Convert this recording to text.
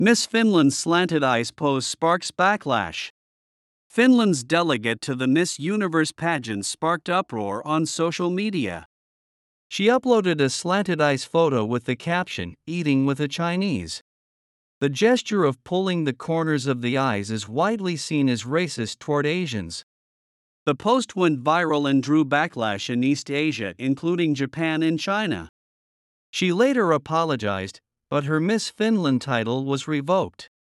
Miss Finland's slanted eyes pose sparks backlash. Finland's delegate to the Miss Universe pageant sparked uproar on social media. She uploaded a slanted eyes photo with the caption, "Eating with a Chinese." The gesture of pulling the corners of the eyes is widely seen as racist toward Asians. The post went viral and drew backlash in East Asia, including Japan and China. She later apologized, but her Miss Finland title was revoked.